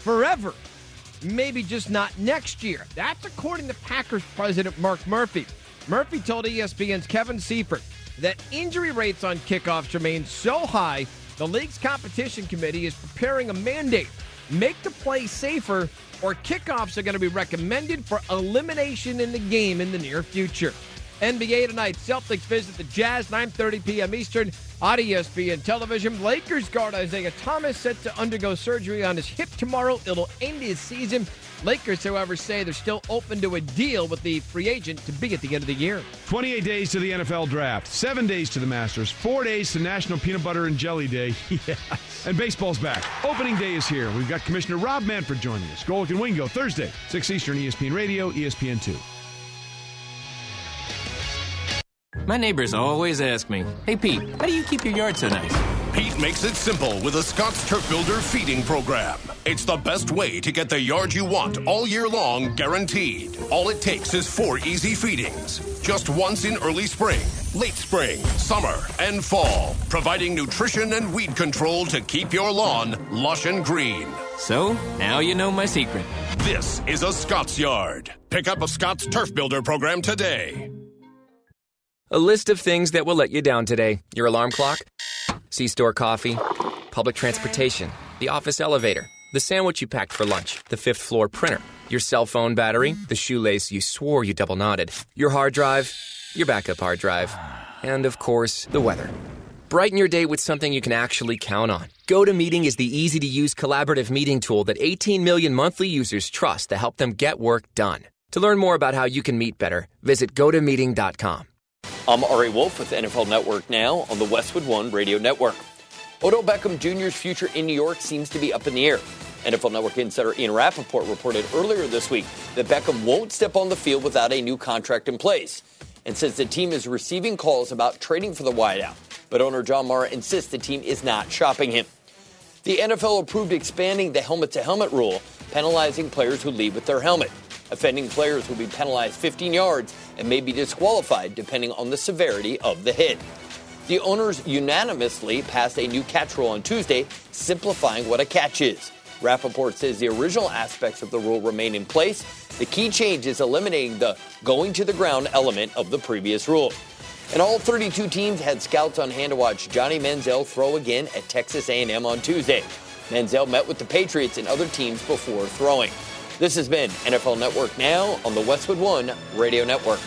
forever. Maybe just not next year. That's according to Packers president Mark Murphy. Murphy told ESPN's Kevin Seifert that injury rates on kickoffs remain so high, the league's competition committee is preparing a mandate. Make the play safer, or kickoffs are going to be recommended for elimination in the game in the near future. NBA tonight, Celtics visit the Jazz, 9:30 p.m. Eastern on ESPN television. Lakers guard Isaiah Thomas set to undergo surgery on his hip tomorrow. It'll end his season. Lakers, however, say they're still open to a deal with the free agent to be at the end of the year. 28 days to the NFL Draft, 7 days to the Masters, 4 days to National Peanut Butter and Jelly Day. Yes. And baseball's back. Opening day is here. We've got Commissioner Rob Manfred joining us. Golic and Wingo, Thursday, 6 Eastern, ESPN Radio, ESPN2. My neighbors always ask me, "Hey, Pete, how do you keep your yard so nice?" Pete makes it simple with a Scott's Turf Builder feeding program. It's the best way to get the yard you want all year long, guaranteed. All it takes is 4 easy feedings. Just once in early spring, late spring, summer, and fall. Providing nutrition and weed control to keep your lawn lush and green. So, now you know my secret. This is a Scott's Yard. Pick up a Scott's Turf Builder program today. A list of things that will let you down today. Your alarm clock, C-store coffee, public transportation, the office elevator, the sandwich you packed for lunch, the 5th floor printer, your cell phone battery, the shoelace you swore you double knotted, your hard drive, your backup hard drive, and of course, the weather. Brighten your day with something you can actually count on. GoToMeeting is the easy-to-use collaborative meeting tool that 18 million monthly users trust to help them get work done. To learn more about how you can meet better, visit gotomeeting.com. I'm Ari Wolf with NFL Network Now on the Westwood One Radio Network. Odell Beckham Jr.'s future in New York seems to be up in the air. NFL Network insider Ian Rappaport reported earlier this week that Beckham won't step on the field without a new contract in place, and says the team is receiving calls about trading for the wideout. But owner John Mara insists the team is not shopping him. The NFL approved expanding the helmet-to-helmet rule, penalizing players who leave with their helmet. Offending players will be penalized 15 yards and may be disqualified depending on the severity of the hit. The owners unanimously passed a new catch rule on Tuesday, simplifying what a catch is. Rappaport says the original aspects of the rule remain in place. The key change is eliminating the going to the ground element of the previous rule. And all 32 teams had scouts on hand to watch Johnny Manziel throw again at Texas A&M on Tuesday. Manziel met with the Patriots and other teams before throwing. This has been NFL Network Now on the Westwood One Radio Network.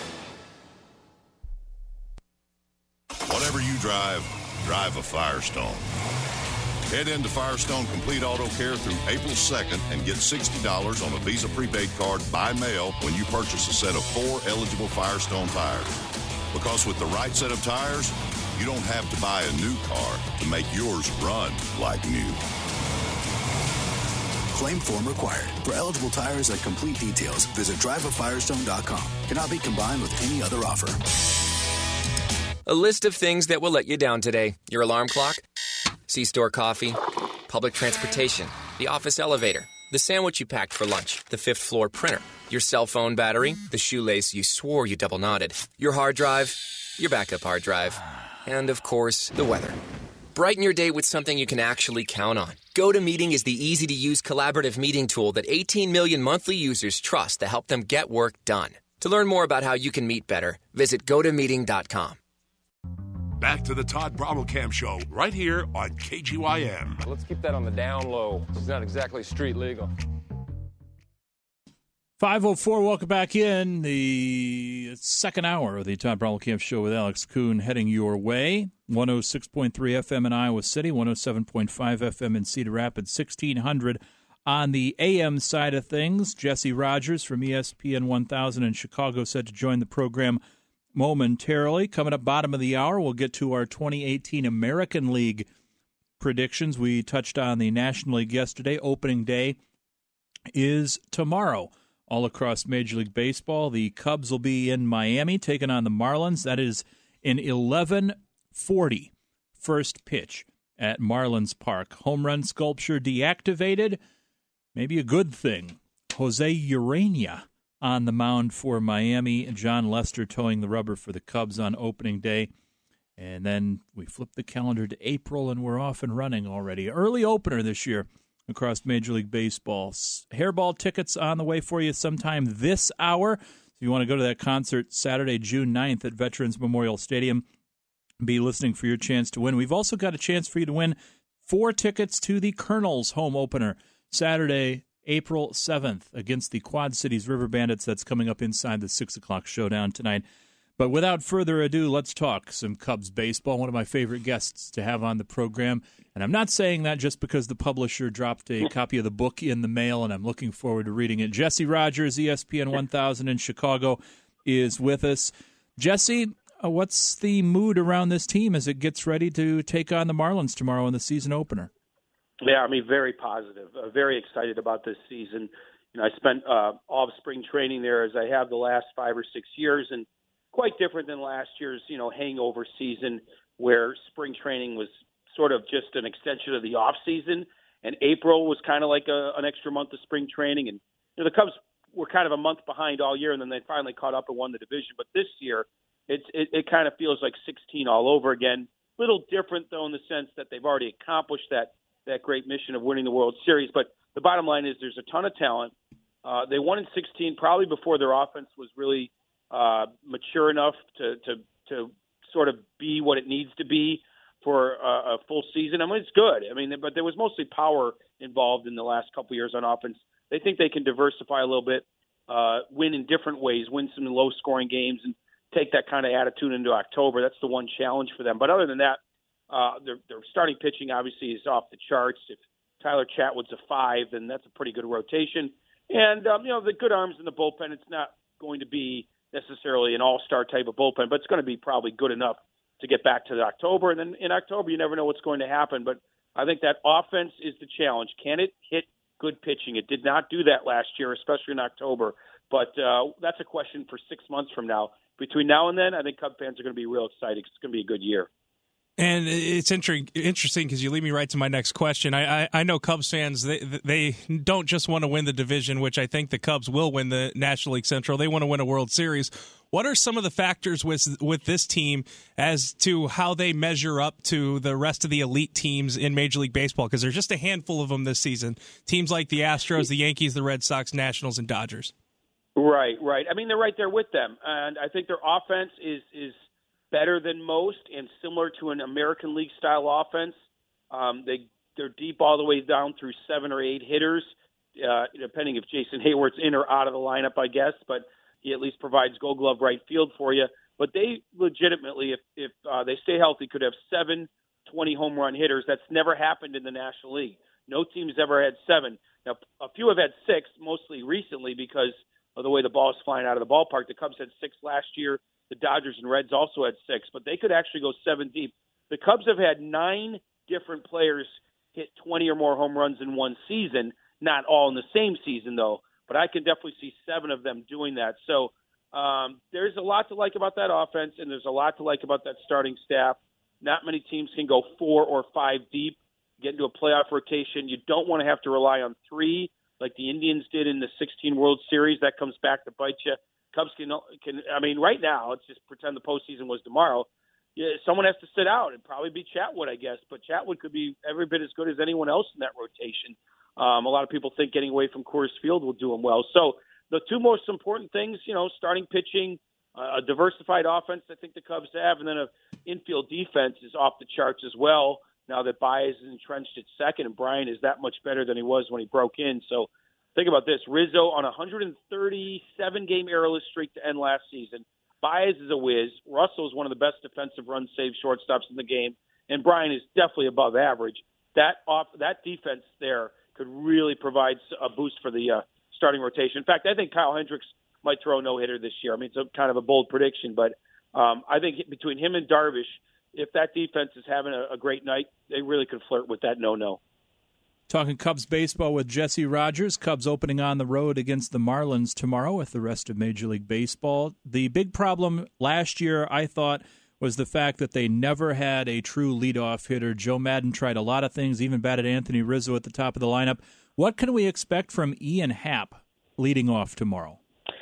Whatever you drive, drive a Firestone. Head into Firestone Complete Auto Care through April 2nd and get $60 on a Visa prepaid card by mail when you purchase a set of 4 eligible Firestone tires. Because with the right set of tires, you don't have to buy a new car to make yours run like new. Claim form required. For eligible tires and complete details, visit driveafirestone.com. Cannot be combined with any other offer. A list of things that will let you down today. Your alarm clock, C-store coffee, public transportation, the office elevator, the sandwich you packed for lunch, the 5th floor printer, your cell phone battery, the shoelace you swore you double knotted, your hard drive, your backup hard drive, and of course, the weather. Brighten your day with something you can actually count on. GoToMeeting is the easy-to-use collaborative meeting tool that 18 million monthly users trust to help them get work done. To learn more about how you can meet better, visit gotomeeting.com. Back to the Todd Brommelkamp Show, right here on KGYM. Let's keep that on the down low. It's not exactly street legal. 5:04, welcome back in. The second hour of the Todd Brommelkamp Show with Alex Kuhn heading your way. 106.3 FM in Iowa City, 107.5 FM in Cedar Rapids, 1600 on the AM side of things. Jesse Rogers from ESPN 1000 in Chicago set to join the program momentarily. Coming up bottom of the hour, we'll get to our 2018 American League predictions. We touched on the National League yesterday. Opening day is tomorrow. All across Major League Baseball, the Cubs will be in Miami taking on the Marlins. That is in 11:40 first pitch at Marlins Park. Home run sculpture deactivated. Maybe a good thing. Jose Urania on the mound for Miami. John Lester towing the rubber for the Cubs on opening day. And then we flip the calendar to April, and we're off and running already. Early opener this year across Major League Baseball. Hairball tickets on the way for you sometime this hour. If you want to go to that concert Saturday, June 9th at Veterans Memorial Stadium, be listening for your chance to win. We've also got a chance for you to win 4 tickets to the Colonels home opener Saturday, April 7th against the Quad Cities River Bandits. That's coming up inside the 6 o'clock showdown tonight. But without further ado, let's talk some Cubs baseball. One of my favorite guests to have on the program. And I'm not saying that just because the publisher dropped a copy of the book in the mail, and I'm looking forward to reading it. Jesse Rogers, ESPN 1000 in Chicago, is with us. Jesse, what's the mood around this team as it gets ready to take on the Marlins tomorrow in the season opener? Yeah, I mean, very positive. Very excited about this season. I spent all of spring training there as I have the last 5 or 6 years, and quite different than last year's, hangover season where spring training was sort of just an extension of the off season, and April was kind of like an extra month of spring training. And the Cubs were kind of a month behind all year, and then they finally caught up and won the division. But this year, it kind of feels like 16 all over again. Little different though in the sense that they've already accomplished that great mission of winning the World Series. But the bottom line is there's a ton of talent. They won in 16 probably before their offense was really mature enough to sort of be what it needs to be for a full season. I mean, it's good. I mean, but there was mostly power involved in the last couple of years on offense. They think they can diversify a little bit, win in different ways, win some low-scoring games, and take that kind of attitude into October. That's the one challenge for them. But other than that, their starting pitching obviously is off the charts. If Tyler Chatwood's a 5, then that's a pretty good rotation. And, the good arms in the bullpen, it's not going to be necessarily an all-star type of bullpen, but it's going to be probably good enough to get back to October. And then in October, you never know what's going to happen. But I think that offense is the challenge. Can it hit good pitching? It did not do that last year, especially in October. But that's a question for 6 months from now. Between now and then, I think Cub fans are going to be real excited. It's going to be a good year. And it's interesting because you lead me right to my next question. I know Cubs fans, they don't just want to win the division, which I think the Cubs will win the National League Central. They want to win a World Series. What are some of the factors with this team as to how they measure up to the rest of the elite teams in Major League Baseball? Because there's just a handful of them this season. Teams like the Astros, the Yankees, the Red Sox, Nationals, and Dodgers. Right. I mean, they're right there with them. And I think their offense is better than most and similar to an American League style offense. They're deep all the way down through 7 or 8 hitters, depending if Jason Hayward's in or out of the lineup, I guess. But he at least provides Gold Glove right field for you. But they legitimately, if they stay healthy, could have 7 20 home run hitters. That's never happened in the National League. No team's ever had 7. Now, a few have had 6, mostly recently because of the way the ball is flying out of the ballpark. The Cubs had 6 last year. The Dodgers and Reds also had 6, but they could actually go 7 deep. The Cubs have had 9 different players hit 20 or more home runs in one season, not all in the same season, though, but I can definitely see 7 of them doing that. So there's a lot to like about that offense, and there's a lot to like about that starting staff. Not many teams can go 4 or 5 deep, get into a playoff rotation. You don't want to have to rely on 3 like the Indians did in the 16 World Series. That comes back to bite you. Cubs can. I mean, right now, let's just pretend the postseason was tomorrow. Yeah, someone has to sit out. It'd probably be Chatwood, I guess. But Chatwood could be every bit as good as anyone else in that rotation. A lot of people think getting away from Coors Field will do him well. So the 2 most important things, starting pitching, a diversified offense I think the Cubs have, and then an infield defense is off the charts as well now that Baez is entrenched at second, and Brian is that much better than he was when he broke in. So think about this. Rizzo on a 137-game errorless streak to end last season. Baez is a whiz. Russell is one of the best defensive run-save shortstops in the game. And Brian is definitely above average. That defense there could really provide a boost for the starting rotation. In fact, I think Kyle Hendricks might throw a no-hitter this year. I mean, it's kind of a bold prediction, but I think between him and Darvish, if that defense is having a great night, they really could flirt with that no-no. Talking Cubs baseball with Jesse Rogers. Cubs opening on the road against the Marlins tomorrow with the rest of Major League Baseball. The big problem last year, I thought, was the fact that they never had a true leadoff hitter. Joe Maddon tried a lot of things, even batted Anthony Rizzo at the top of the lineup. What can we expect from Ian Happ leading off tomorrow?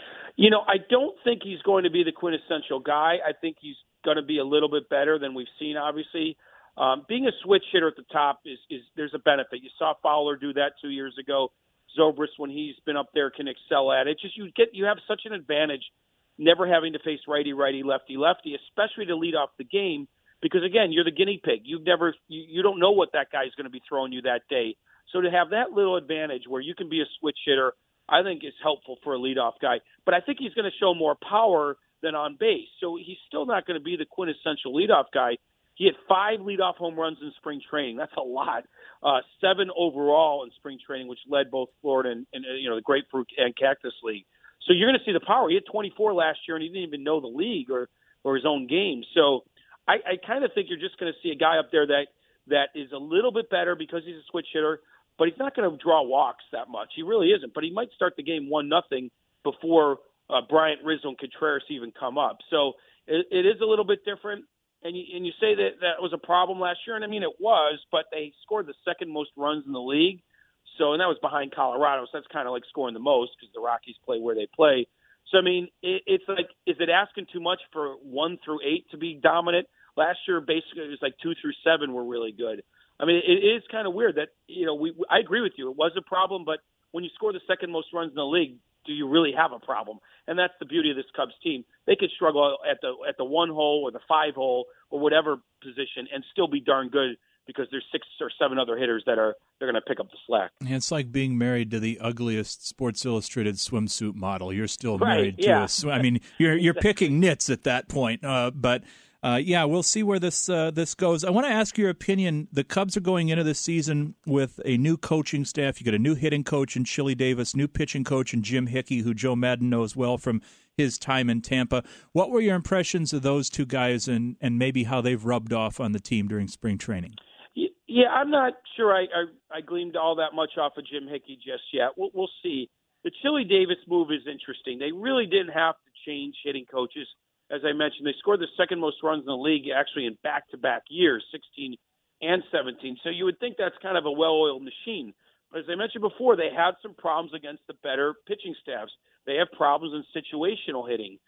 I don't think he's going to be the quintessential guy. I think he's going to be a little bit better than we've seen, obviously. Being a switch hitter at the top is there's a benefit. You saw Fowler do that 2 years ago. Zobrist, when he's been up there, can excel at it. Just you have such an advantage never having to face righty, lefty, especially to lead off the game, because again, you're the guinea pig. You don't know what that guy's going to be throwing you that day. So to have that little advantage where you can be a switch hitter, I think is helpful for a leadoff guy. But I think he's going to show more power than on base. So he's still not going to be the quintessential leadoff guy. He had 5 leadoff home runs in spring training. That's a lot. 7 overall in spring training, which led both Florida and the Grapefruit and Cactus League. So you're going to see the power. He had 24 last year, and he didn't even know the league or his own game. So I kind of think you're just going to see a guy up there that is a little bit better because he's a switch hitter, but he's not going to draw walks that much. He really isn't. But he might start the game 1-0 before Bryant, Rizzo, and Contreras even come up. So it is a little bit different. And you say that was a problem last year, and I mean it was, but they scored the second most runs in the league. So, and that was behind Colorado, so that's kind of like scoring the most because the Rockies play where they play. So, I mean, it's like, is it asking too much for 1 through 8 to be dominant? Last year, basically, it was like 2 through 7 were really good. I mean, it is kind of weird that, I agree with you. It was a problem, but when you score the second most runs in the league, do you really have a problem? And that's the beauty of this Cubs team. They could struggle at the 1 hole or the 5 hole or whatever position and still be darn good because there's 6 or 7 other hitters they're going to pick up the slack. It's like being married to the ugliest Sports Illustrated swimsuit model. You're still right, married to I mean, you're picking nits at that point. But we'll see where this goes. I want to ask your opinion. The Cubs are going into this season with a new coaching staff. You got a new hitting coach in Chili Davis, new pitching coach in Jim Hickey, who Joe Madden knows well from his time in Tampa. What were your impressions of those two guys and maybe how they've rubbed off on the team during spring training? Yeah, I'm not sure I gleaned all that much off of Jim Hickey just yet. We'll see. The Chili Davis move is interesting. They really didn't have to change hitting coaches. As I mentioned, they scored the second most runs in the league actually in back-to-back years, 16 and 17. So you would think that's kind of a well-oiled machine. But as I mentioned before, they had some problems against the better pitching staffs. They have problems in situational hitting.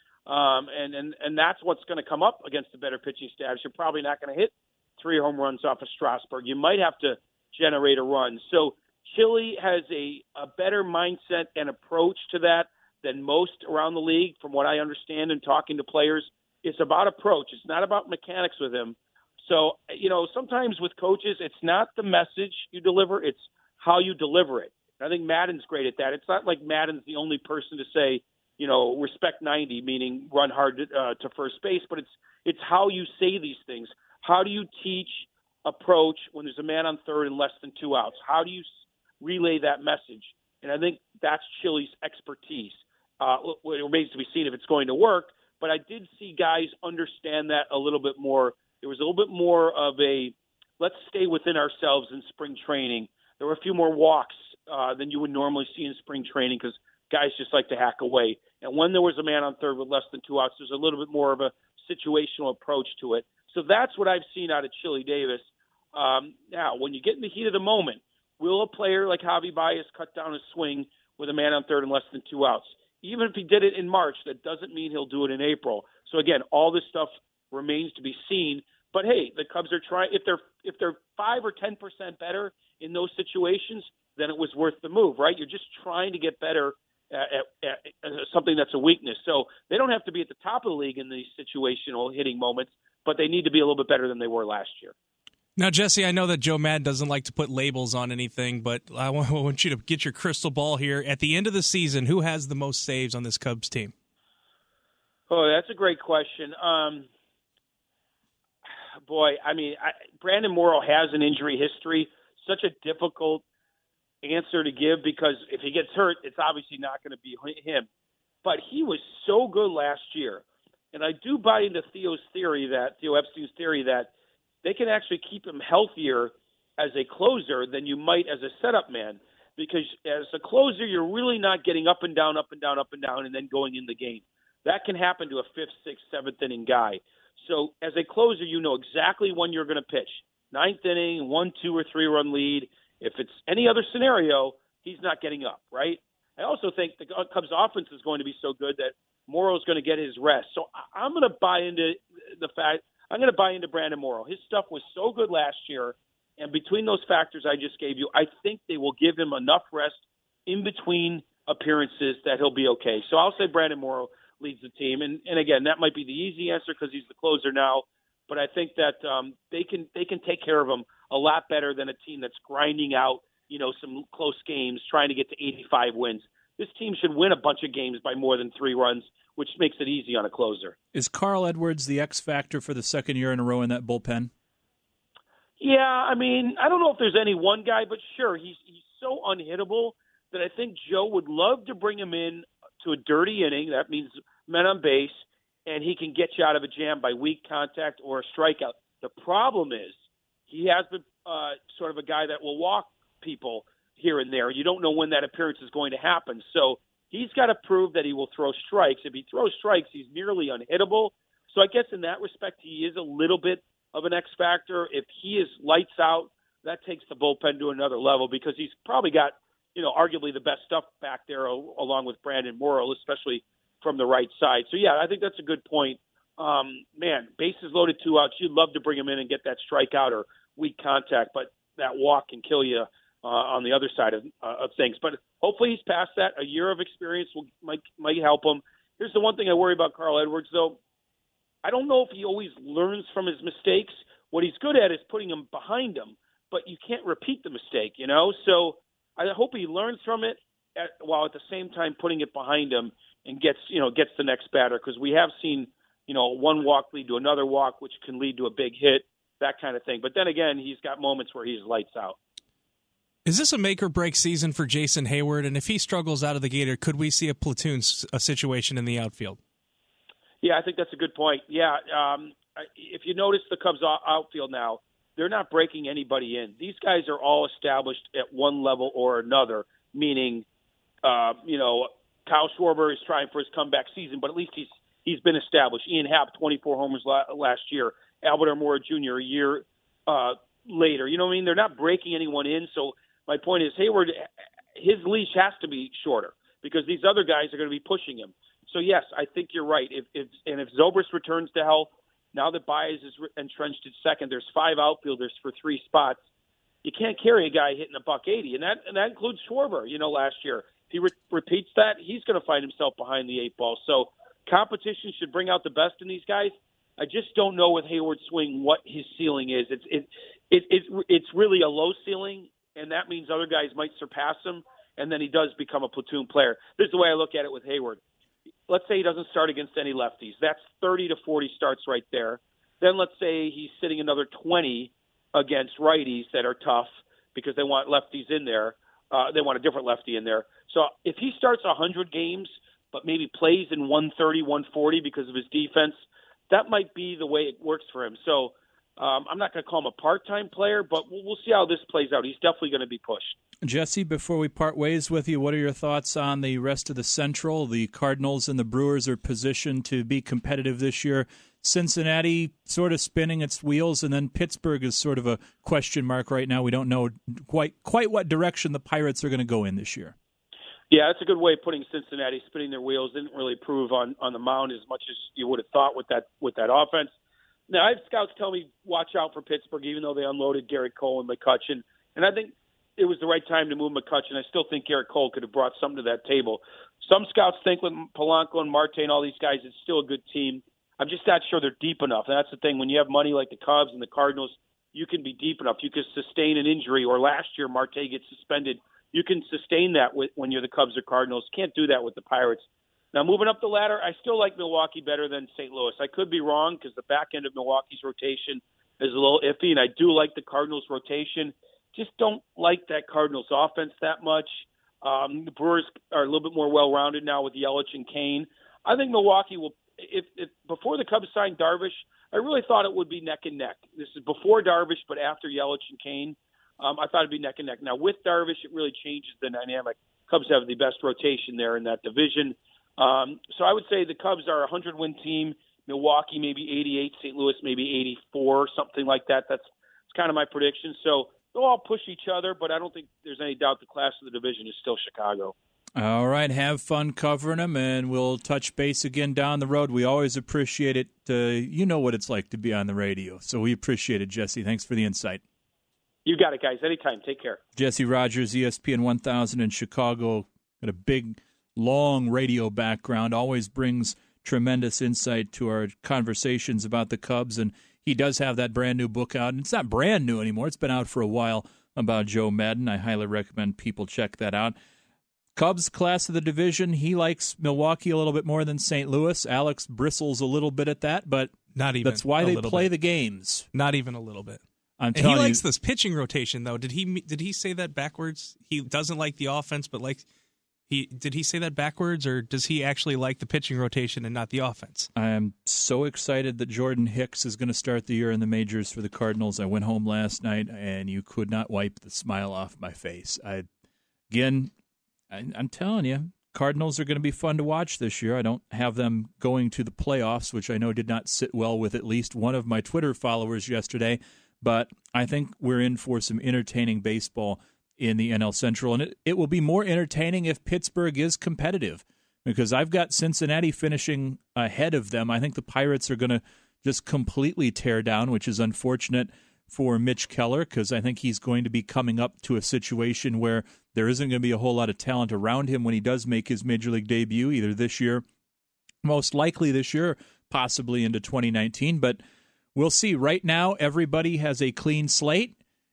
And that's what's going to come up against the better pitching staffs. You're probably not going to hit 3 home runs off of Strasburg. You might have to generate a run. So Chili has a better mindset and approach to that than most around the league, from what I understand and talking to players. It's about approach. It's not about mechanics with him. So, sometimes with coaches, it's not the message you deliver, it's how you deliver it. And I think Madden's great at that. It's not like Madden's the only person to say, respect 90, meaning run hard to first base, but it's how you say these things. How do you teach approach when there's a man on third and less than 2 outs? How do you relay that message? And I think that's Chili's expertise. It remains to be seen if it's going to work, but I did see guys understand that a little bit more. There was a little bit more of a let's stay within ourselves in spring training. There were a few more walks than you would normally see in spring training because guys just like to hack away. And when there was a man on third with less than 2 outs, there's a little bit more of a situational approach to it. So that's what I've seen out of Chili Davis. Now, when you get in the heat of the moment, will a player like Javi Baez cut down his swing with a man on third and less than 2 outs? Even if he did it in March, that doesn't mean he'll do it in April. So again, all this stuff remains to be seen. But hey, the Cubs are trying. If they're 5 or 10% better in those situations, then it was worth the move, right? You're just trying to get better at something that's a weakness. So they don't have to be at the top of the league in these situational hitting moments, but they need to be a little bit better than they were last year. Now, Jesse, I know that Joe Madden doesn't like to put labels on anything, but I want you to get your crystal ball here. At the end of the season, who has the most saves on this Cubs team? Oh, that's a great question. Brandon Morrow has an injury history. Such a difficult answer to give because if he gets hurt, it's obviously not going to be him. But he was so good last year. And I do buy into Theo Epstein's theory that they can actually keep him healthier as a closer than you might as a setup man. Because as a closer, you're really not getting up and down, and then going in the game. That can happen to a 5th, 6th, 7th inning guy. So as a closer, you know exactly when you're going to pitch. 9th inning, 1, 2, or 3 run lead. If it's any other scenario, he's not getting up, right? I also think the Cubs offense is going to be so good that Morrow's going to get his rest. So I'm going to buy into the fact I'm going to buy into Brandon Morrow. His stuff was so good last year, and between those factors I just gave you, I think they will give him enough rest in between appearances that he'll be okay. So I'll say Brandon Morrow leads the team. And again, that might be the easy answer because he's the closer now, but I think that they can take care of him a lot better than a team that's grinding out, some close games, trying to get to 85 wins. This team should win a bunch of games by more than 3 runs, which makes it easy on a closer. Is Carl Edwards the X factor for the second year in a row in that bullpen? Yeah, I mean, I don't know if there's any one guy, but sure, he's so unhittable that I think Joe would love to bring him in to a dirty inning. That means men on base, and he can get you out of a jam by weak contact or a strikeout. The problem is he has been sort of a guy that will walk people here and there. You don't know when that appearance is going to happen. So he's got to prove that he will throw strikes. If he throws strikes, he's nearly unhittable. So I guess in that respect, he is a little bit of an X factor. If he is lights out, that takes the bullpen to another level because he's probably got, arguably the best stuff back there along with Brandon Morrow, especially from the right side. So, yeah, I think that's a good point. Bases loaded, 2 outs. You'd love to bring him in and get that strikeout or weak contact, but that walk can kill you on the other side of things. But hopefully he's past that. A year of experience might help him. Here's the one thing I worry about Carl Edwards, though. I don't know if he always learns from his mistakes. What he's good at is putting them behind him, but you can't repeat the mistake, So I hope he learns from it while at the same time putting it behind him and gets the next batter, because we have seen, one walk lead to another walk, which can lead to a big hit, that kind of thing. But then again, he's got moments where he's lights out. Is this a make-or-break season for Jason Hayward? And if he struggles out of the gate, could we see a platoon situation in the outfield? Yeah, I think that's a good point. Yeah, if you notice the Cubs outfield now, they're not breaking anybody in. These guys are all established at one level or another, meaning, Kyle Schwarber is trying for his comeback season, but at least he's been established. Ian Happ, 24 homers last year. Albert Almora Jr. a year later. You know what I mean? They're not breaking anyone in. So my point is Hayward, his leash has to be shorter because these other guys are going to be pushing him. So, yes, I think you're right. If Zobrist returns to health, now that Baez is entrenched at second, there's 5 outfielders for 3 spots. You can't carry a guy hitting $180, and that includes Schwarber. Last year, if he repeats that, he's going to find himself behind the 8 ball. So competition should bring out the best in these guys. I just don't know with Hayward's swing what his ceiling is. It's really a low ceiling, and that means other guys might surpass him, and then he does become a platoon player. This is the way I look at it with Hayward. Let's say he doesn't start against any lefties. That's 30 to 40 starts right there. Then let's say he's sitting another 20 against righties that are tough because they want lefties in there. They want a different lefty in there. So if he starts 100 games but maybe plays in 130, 140 because of his defense, that might be the way it works for him. So I'm not going to call him a part-time player, but we'll see how this plays out. He's definitely going to be pushed. Jesse, before we part ways with you, what are your thoughts on the rest of the Central? The Cardinals and the Brewers are positioned to be competitive this year. Cincinnati sort of spinning its wheels, and then Pittsburgh is sort of a question mark right now. We don't know quite what direction the Pirates are going to go in this year. Yeah, that's a good way of putting Cincinnati spinning their wheels. Didn't really prove on the mound as much as you would have thought with that offense. Now, I have scouts tell me watch out for Pittsburgh, even though they unloaded Garrett Cole and McCutchen. And I think it was the right time to move McCutchen. I still think Garrett Cole could have brought something to that table. Some scouts think with Polanco and Marte and all these guys, it's still a good team. I'm just not sure they're deep enough. And that's the thing. When you have money like the Cubs and the Cardinals, you can be deep enough. You can sustain an injury. Or last year, Marte gets suspended. You can sustain that when you're the Cubs or Cardinals. Can't do that with the Pirates. Now, moving up the ladder, I still like Milwaukee better than St. Louis. I could be wrong because the back end of Milwaukee's rotation is a little iffy, and I do like the Cardinals' rotation. Just don't like that Cardinals' offense that much. The Brewers are a little bit more well-rounded now with Yelich and Kane. I think Milwaukee will if before the Cubs signed Darvish, I really thought it would be neck and neck. This is before Darvish, but after Yelich and Kane. I thought it'd be neck and neck. Now, with Darvish, it really changes the dynamic. Cubs have the best rotation there in that division. So I would say the Cubs are a 100-win team. Milwaukee maybe 88, St. Louis maybe 84, something like that. That's kind of my prediction. So they'll all push each other, but I don't think there's any doubt the class of the division is still Chicago. All right, have fun covering them, and we'll touch base again down the road. We always appreciate it. You know what it's like to be on the radio, so we appreciate it, Jesse. Thanks for the insight. You got it, guys. Anytime. Take care. Jesse Rogers, ESPN 1000 in Chicago. Got a big, long radio background. Always brings tremendous insight to our conversations about the Cubs, and he does have that brand-new book out. And it's not brand new anymore. It's been out for a while about Joe Maddon. I highly recommend people check that out. Cubs class of the division, he likes Milwaukee a little bit more than St. Louis. Alex bristles a little bit at that, but not even that's why they play the games. Not even a little bit. I'm telling he likes this pitching rotation, though. Did he say that backwards? He doesn't like the offense, but did he say that backwards, or does he actually like the pitching rotation and not the offense? I am so excited that Jordan Hicks is going to start the year in the majors for the Cardinals. I went home last night, and you could not wipe the smile off my face. I'm telling you, Cardinals are going to be fun to watch this year. I don't have them going to the playoffs, which I know did not sit well with at least one of my Twitter followers yesterday, but I think we're in for some entertaining baseball in the NL Central, and it will be more entertaining if Pittsburgh is competitive, because I've got Cincinnati finishing ahead of them. I think the Pirates are going to just completely tear down, which is unfortunate for Mitch Keller, because I think he's going to be coming up to a situation where there isn't going to be a whole lot of talent around him when he does make his Major League debut, either this year, most likely this year, possibly into 2019. But we'll see. Right now, everybody has a clean slate,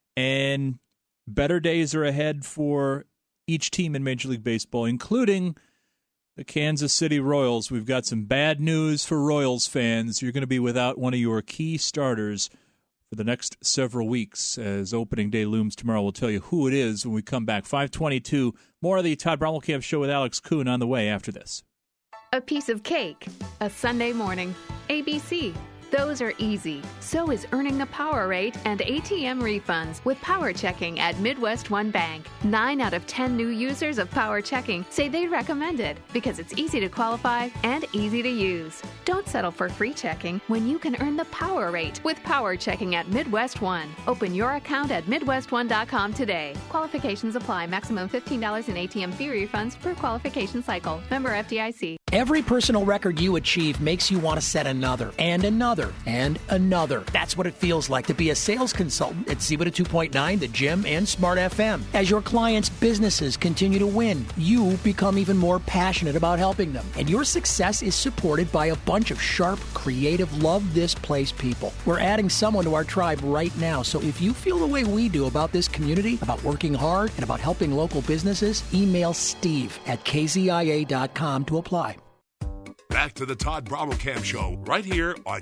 and better days are ahead for each team in Major League Baseball, including the Kansas City Royals. We've got some bad news for Royals fans. You're going to be without one of your key starters for the next several weeks as opening day looms tomorrow. We'll tell you who it is when we come back. 5:22, more of the Todd Brommelkamp Show with Alex Kuhn on the way after this. A piece of cake, a Sunday morning, ABC. Those are easy. So is earning the power rate and ATM refunds with Power Checking at Midwest One Bank. 9 out of 10 new users of Power Checking say they recommend it because it's easy to qualify and easy to use. Don't settle for free checking when you can earn the power rate with Power Checking at Midwest One. Open your account at MidwestOne.com today. Qualifications apply. Maximum $15 in ATM fee refunds per qualification cycle. Member FDIC. Every personal record you achieve makes you want to set another, and another, and another. That's what it feels like to be a sales consultant at Zebra 2.9, The Gym, and Smart FM. As your clients' businesses continue to win, you become even more passionate about helping them. And your success is supported by a bunch of sharp, creative, love this place people. We're adding someone to our tribe right now, so if you feel the way we do about this community, about working hard, and about helping local businesses, email Steve at kzia.com to apply. Back to the Todd Brommelkamp Show, right here on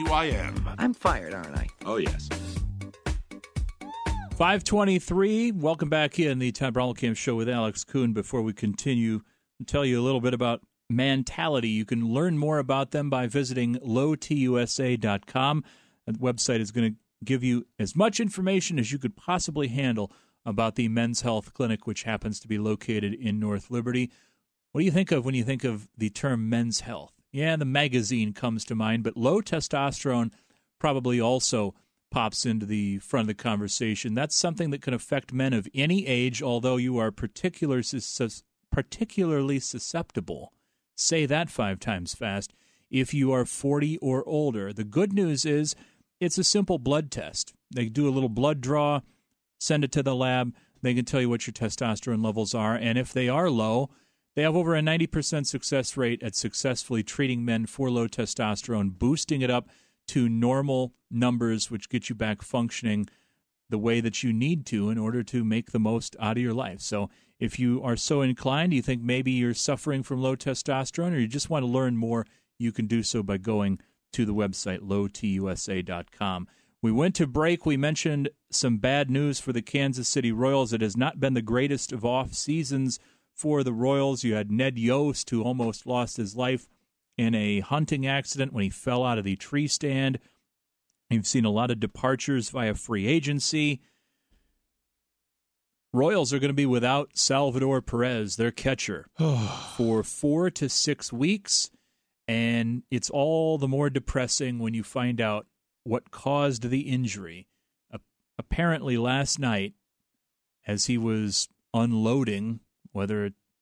KGYM. I'm fired, aren't I? Oh, yes. 5:23, welcome back in the Todd Brommelkamp Show with Alex Kuhn. Before we continue, I'll tell you a little bit about Mentality. You can learn more about them by visiting lowtusa.com. The website is going to give you as much information as you could possibly handle about the Men's Health Clinic, which happens to be located in North Liberty. What do you think of when you think of the term men's health? Yeah, the magazine comes to mind, but low testosterone probably also pops into the front of the conversation. That's something that can affect men of any age, although you are particularly susceptible. Say that 5 times fast. If you are 40 or older. The good news is it's a simple blood test. They do a little blood draw, send it to the lab. They can tell you what your testosterone levels are, and if they are low, they have over a 90% success rate at successfully treating men for low testosterone, boosting it up to normal numbers, which get you back functioning the way that you need to in order to make the most out of your life. So if you are so inclined, you think maybe you're suffering from low testosterone or you just want to learn more, you can do so by going to the website, lowtusa.com. We went to break. We mentioned some bad news for the Kansas City Royals. It has not been the greatest of off seasons for the Royals. You had Ned Yost, who almost lost his life in a hunting accident when he fell out of the tree stand. You've seen a lot of departures via free agency. Royals are going to be without Salvador Perez, their catcher, for 4 to 6 weeks, and it's all the more depressing when you find out what caused the injury. Apparently last night, as he was unloading, whether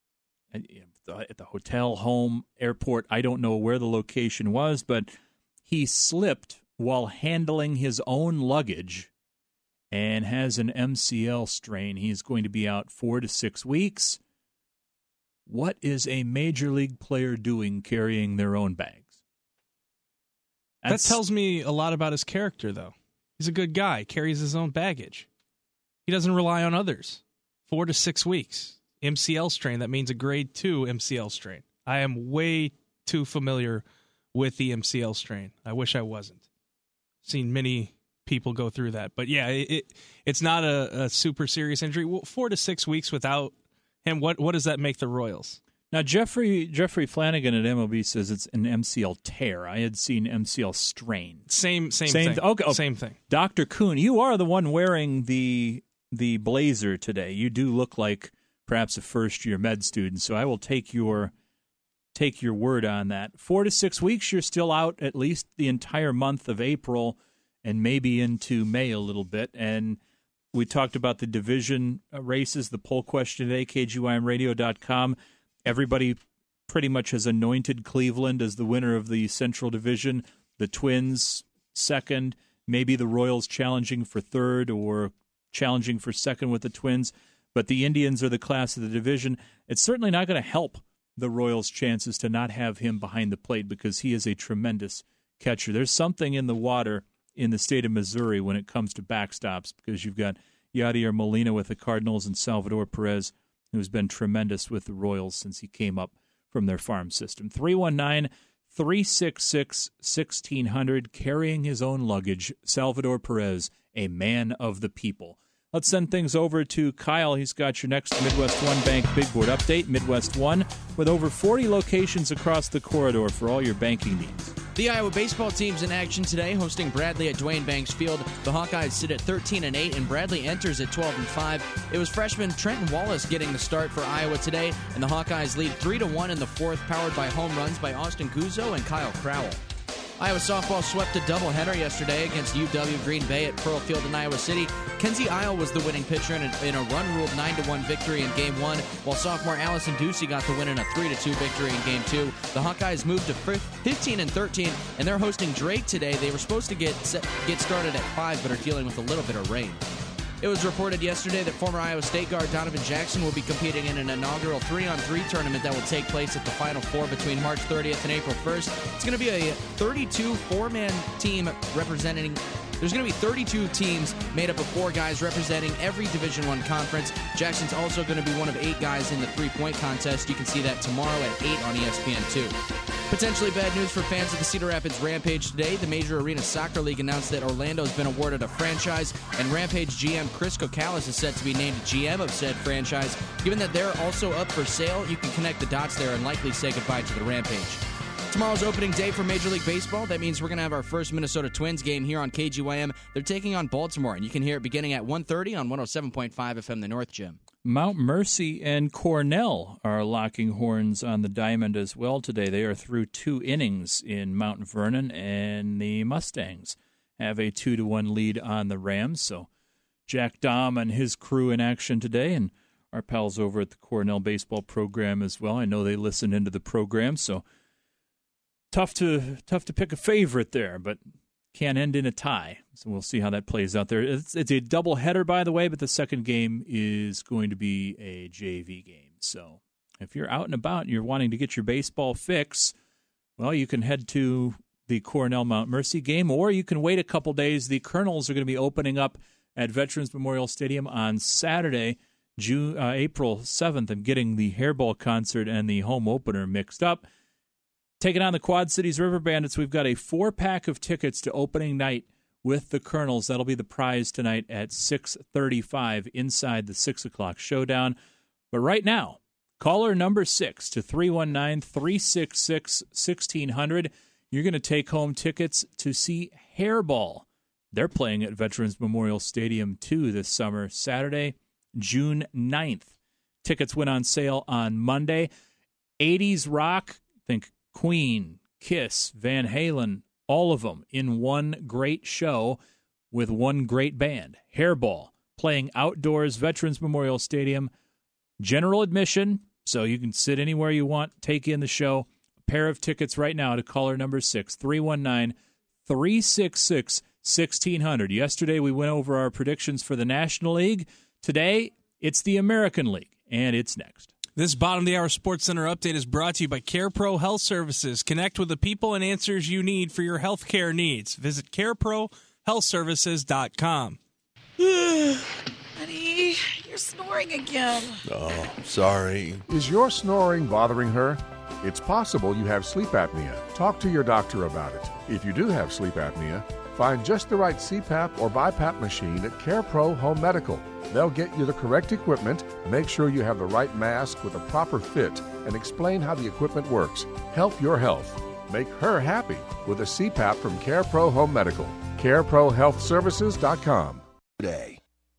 at the hotel, home, airport. I don't know where the location was, but he slipped while handling his own luggage and has an MCL strain. He's going to be out 4 to 6 weeks. What is a major league player doing carrying their own bags? That tells me a lot about his character, though. He's a good guy, carries his own baggage. He doesn't rely on others. 4 to 6 weeks. MCL strain, that means a grade 2 MCL strain. I am way too familiar with the MCL strain. I wish I wasn't. Seen many people go through that. But yeah, it's not a super serious injury. Well, 4 to 6 weeks without him, what does that make the Royals? Now, Jeffrey Flanagan at MLB says it's an MCL tear. I had seen MCL strain. Same thing. Okay. Same thing. Dr. Kuhn, you are the one wearing the blazer today. You do look like perhaps a first-year med student, so I will take your word on that. 4 to 6 weeks, you're still out at least the entire month of April and maybe into May a little bit. And we talked about the division races, the poll question today, KGYMradio.com. Everybody pretty much has anointed Cleveland as the winner of the Central Division. The Twins second, maybe the Royals challenging for third or challenging for second with the Twins. But the Indians are the class of the division. It's certainly not going to help the Royals' chances to not have him behind the plate because he is a tremendous catcher. There's something in the water in the state of Missouri when it comes to backstops because you've got Yadier Molina with the Cardinals and Salvador Perez, who's been tremendous with the Royals since he came up from their farm system. 319-366-1600, carrying his own luggage, Salvador Perez, a man of the people. Let's send things over to Kyle. He's got your next Midwest One Bank Big Board update. Midwest One, with over 40 locations across the corridor for all your banking needs. The Iowa baseball team's in action today, hosting Bradley at Dwayne Banks Field. The Hawkeyes sit at 13-8, and Bradley enters at 12-5. It was freshman Trenton Wallace getting the start for Iowa today, and the Hawkeyes lead 3-1 in the fourth, powered by home runs by Austin Guzzo and Kyle Crowell. Iowa softball swept a doubleheader yesterday against UW Green Bay at Pearl Field in Iowa City. Kenzie Isle was the winning pitcher in a run-ruled 9-1 victory in Game 1, while sophomore Allison Ducey got the win in a 3-2 victory in Game 2. The Hawkeyes moved to 15-13, and they're hosting Drake today. They were supposed to get started at 5, but are dealing with a little bit of rain. It was reported yesterday that former Iowa State guard Donovan Jackson will be competing in an inaugural 3-on-3 tournament that will take place at the Final Four between March 30th and April 1st. It's going to be a 32 four-man team representing. There's going to be 32 teams made up of 4 guys representing every Division I conference. Jackson's also going to be one of 8 guys in the three-point contest. You can see that tomorrow at 8 on ESPN2. Potentially bad news for fans of the Cedar Rapids Rampage today. The Major Arena Soccer League announced that Orlando has been awarded a franchise, and Rampage GM Chris Kokalis is set to be named GM of said franchise. Given that they're also up for sale, you can connect the dots there and likely say goodbye to the Rampage. Tomorrow's opening day for Major League Baseball. That means we're going to have our first Minnesota Twins game here on KGYM. They're taking on Baltimore, and you can hear it beginning at 1:30 on 107.5 FM The North, Jim. Mount Mercy and Cornell are locking horns on the diamond as well today. They are through 2 innings in Mount Vernon, and the Mustangs have a 2-1 lead on the Rams. So Jack Dahm and his crew in action today, and our pals over at the Cornell baseball program as well. I know they listen into the program, so tough to pick a favorite there, but can end in a tie. So we'll see how that plays out there. It's a doubleheader, by the way, but the second game is going to be a JV game. So if you're out and about and you're wanting to get your baseball fix, well, you can head to the Cornell Mount Mercy game, or you can wait a couple days. The Colonels are going to be opening up at Veterans Memorial Stadium on Saturday, April 7th. I'm getting the Hairball concert and the home opener mixed up. Taking on the Quad Cities River Bandits, we've got a 4-pack of tickets to opening night with the Colonels. That'll be the prize tonight at 6:35 inside the 6 o'clock showdown. But right now, caller number 6 to 319-366-1600. You're going to take home tickets to see Hairball. They're playing at Veterans Memorial Stadium 2 this summer, Saturday, June 9th. Tickets went on sale on Monday. 80s rock, think Queen, Kiss, Van Halen, all of them in one great show with one great band. Hairball, playing outdoors, Veterans Memorial Stadium. General admission, So you can sit anywhere you want, take in the show. A pair of tickets right now to caller number 6, 319-366-1600. Yesterday we went over our predictions for the National League. Today it's the American League, and it's next. This bottom of the hour Sports Center update is brought to you by CarePro Health Services. Connect with the people and answers you need for your health care needs. Visit CareProHealthServices.com. Honey, you're snoring again. Oh, sorry. Is your snoring bothering her? It's possible you have sleep apnea. Talk to your doctor about it. If you do have sleep apnea, find just the right CPAP or BiPAP machine at CarePro Home Medical. They'll get you the correct equipment, make sure you have the right mask with a proper fit, and explain how the equipment works. Help your health. Make her happy with a CPAP from CarePro Home Medical. CareProHealthServices.com. Today.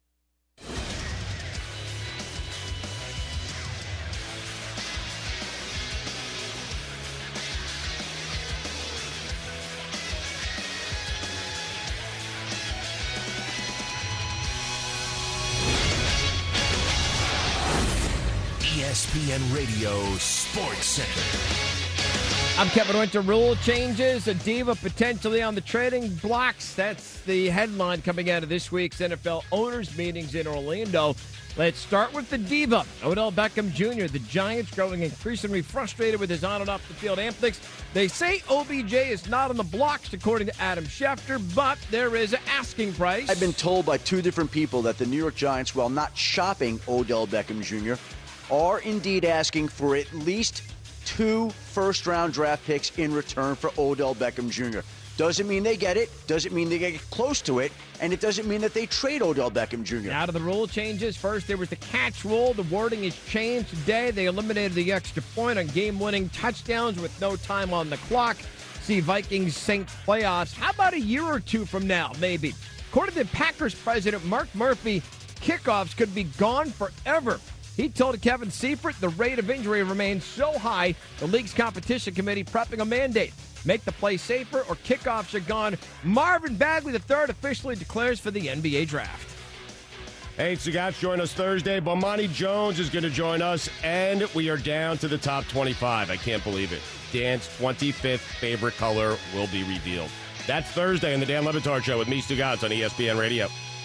ESPN Radio Sports Center. I'm Kevin Winter. Rule changes. A diva potentially on the trading blocks. That's the headline coming out of this week's NFL owners' meetings in Orlando. Let's start with the diva, Odell Beckham Jr. The Giants growing increasingly frustrated with his on- and off-the-field antics. They say OBJ is not on the blocks, according to Adam Schefter, but there is an asking price. I've been told by two different people that the New York Giants, while not shopping Odell Beckham Jr., are indeed asking for at least 2 first-round draft picks in return for Odell Beckham Jr. Doesn't mean they get it, doesn't mean they get close to it, and it doesn't mean that they trade Odell Beckham Jr. Out of the rule changes, first there was the catch rule. The wording is changed today. They eliminated the extra point on game-winning touchdowns with no time on the clock. See Vikings-Saints playoffs. How about a year or two from now, maybe? According to Packers president Mark Murphy, kickoffs could be gone forever. He told Kevin Seifert the rate of injury remains so high, the league's competition committee prepping a mandate. Make the play safer or kickoffs are gone. Marvin Bagley III officially declares for the NBA draft. Hey, Sagat's join us Thursday. Bomani Jones is going to join us, and we are down to the top 25. I can't believe it. Dan's 25th favorite color will be revealed. That's Thursday on the Dan Le Batard Show with me, Sagat, on ESPN Radio.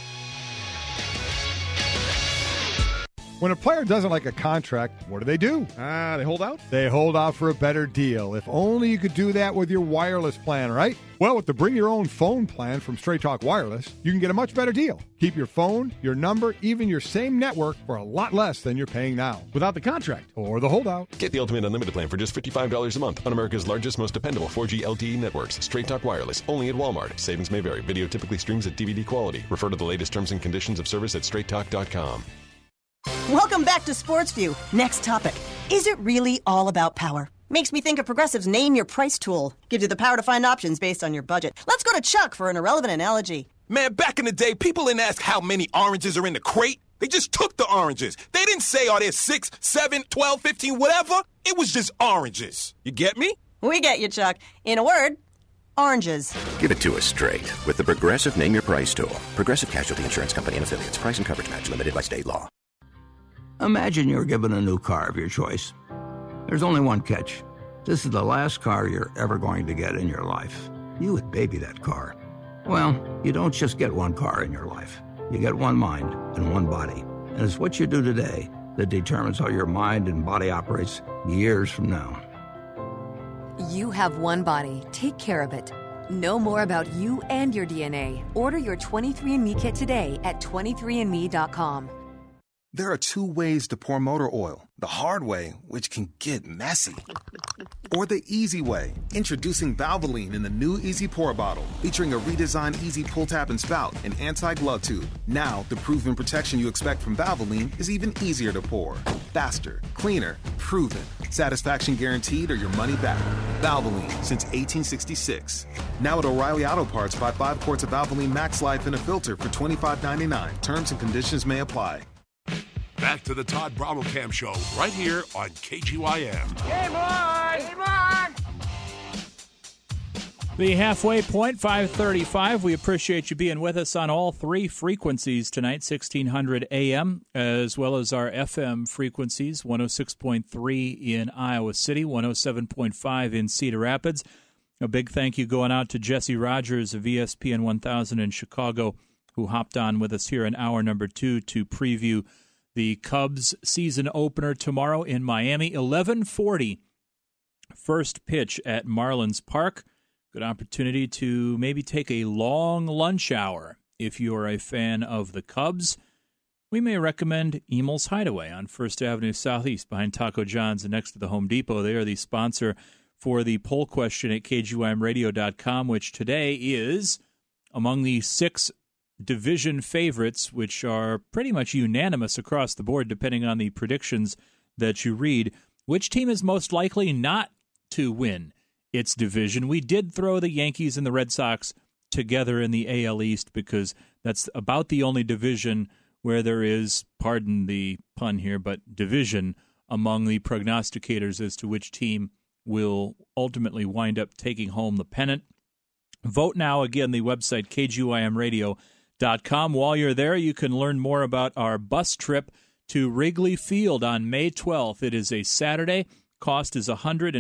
When a player doesn't like a contract, what do? They hold out? They hold out for a better deal. If only you could do that with your wireless plan, right? Well, with the Bring Your Own Phone plan from Straight Talk Wireless, you can get a much better deal. Keep your phone, your number, even your same network for a lot less than you're paying now. Without the contract. Or the holdout. Get the Ultimate Unlimited plan for just $55 a month on America's largest, most dependable 4G LTE networks. Straight Talk Wireless, only at Walmart. Savings may vary. Video typically streams at DVD quality. Refer to the latest terms and conditions of service at straighttalk.com. Welcome back to Sports View. Next topic. Is it really all about power? Makes me think of Progressive's Name Your Price tool. Gives you the power to find options based on your budget. Let's go to Chuck for an irrelevant analogy. Man, back in the day, people didn't ask how many oranges are in the crate. They just took the oranges. They didn't say, are there 6, 7, 12, 15, whatever. It was just oranges. You get me? We get you, Chuck. In a word, oranges. Give it to us straight with the Progressive Name Your Price tool. Progressive Casualty Insurance Company and affiliates. Price and coverage match limited by state law. Imagine you're given a new car of your choice. There's only one catch. This is the last car you're ever going to get in your life. You would baby that car. Well, you don't just get one car in your life. You get one mind and one body. And it's what you do today that determines how your mind and body operates years from now. You have one body. Take care of it. Know more about you and your DNA. Order your 23andMe kit today at 23andme.com. There are 2 ways to pour motor oil. The hard way, which can get messy. Or the easy way. Introducing Valvoline in the new Easy Pour bottle, featuring a redesigned Easy Pull Tab and Spout and anti-glove tube. Now, the proven protection you expect from Valvoline is even easier to pour. Faster, cleaner, proven. Satisfaction guaranteed or your money back. Valvoline, since 1866. Now at O'Reilly Auto Parts, buy 5 quarts of Valvoline Max Life and a filter for $25.99. Terms and conditions may apply. Back to the Todd Brommelkamp Show, right here on KGYM. Game on! Game on! The halfway point, 5:35. We appreciate you being with us on all three frequencies tonight, 1600 AM, as well as our FM frequencies, 106.3 in Iowa City, 107.5 in Cedar Rapids. A big thank you going out to Jesse Rogers of ESPN 1000 in Chicago, who hopped on with us here in hour number 2 to preview the Cubs season opener tomorrow in Miami, 11:40. First pitch at Marlins Park. Good opportunity to maybe take a long lunch hour if you are a fan of the Cubs. We may recommend Emel's Hideaway on 1st Avenue Southeast behind Taco John's and next to the Home Depot. They are the sponsor for the poll question at KGYMradio.com, which today is among the 6 division favorites, which are pretty much unanimous across the board depending on the predictions that you read. Which team is most likely not to win its division? We did throw the Yankees and the Red Sox together in the AL East because that's about the only division where there is, pardon the pun here, but division among the prognosticators as to which team will ultimately wind up taking home the pennant. Vote now. Again, the website, KGYMradio.com. While you're there, you can learn more about our bus trip to Wrigley Field on May 12th. It is a Saturday. Cost is